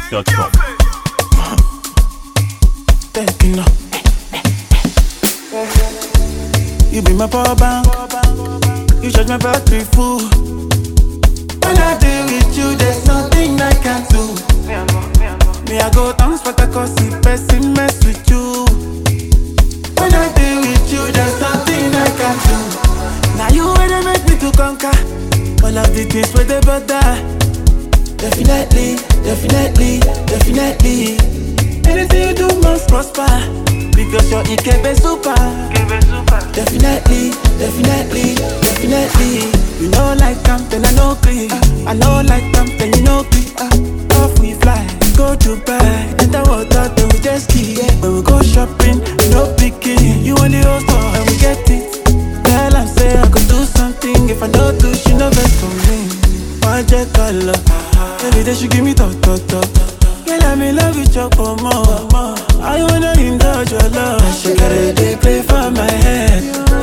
Nigeria.com. You be my power bank. You charge my battery full. When I deal with you, there's nothing I can't do. Me, I go dance for the cause the person mess with you. When I deal with you, there's nothing I can't do. Now you wanna make me to conquer all of the things where they bother. Definitely, definitely, definitely. Anything you do must prosper, because you're Ikebe super. Definitely, definitely, definitely. You know like something I know clean. I know like something you know clean. Off we fly, go Dubai, enter water then we just ski. When we go shopping, no picking. You want the whole store and we get it. Girl, I say I could do something. If I don't do, she no best for me. Magic color, every day she give me talk. Girl, I'm in love with your more. I wanna indulge your love. She got a day play for my head.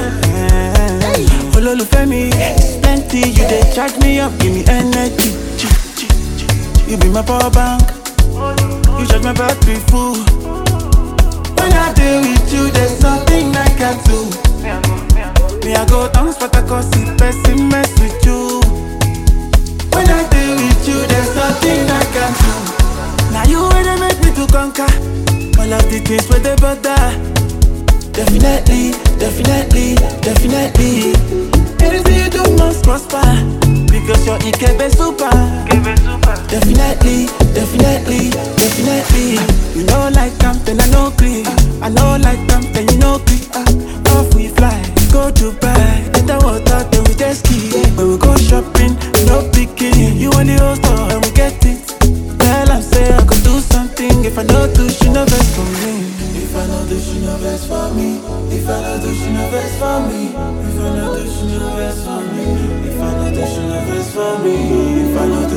Ololufemi, plenty. You dey charge me up, give me energy. You be my power bank. You charge my battery full. When I deal with you, there's nothing I can't do. Me, I go dance for the cause the person mess with you. When I deal with you, there's nothing I can't do. Now you wanna make me to conquer all of the things where they bother. Definitely, definitely, definitely. Anything you do must prosper, because you're Ikebe super. Definitely, definitely, definitely. You know like something I know clean. I know like something you know clean. Off we fly, go Dubai, enter water then we just ski. When we go shopping, no picking. You want the whole store and we get it. Girl, I say I could do something. If I don't do, she no best for me. If I don't do, she no best for me. If I don't do, she no best for me. If I don't do, she no best for me. If I don't do, she no best for me. If I don't do,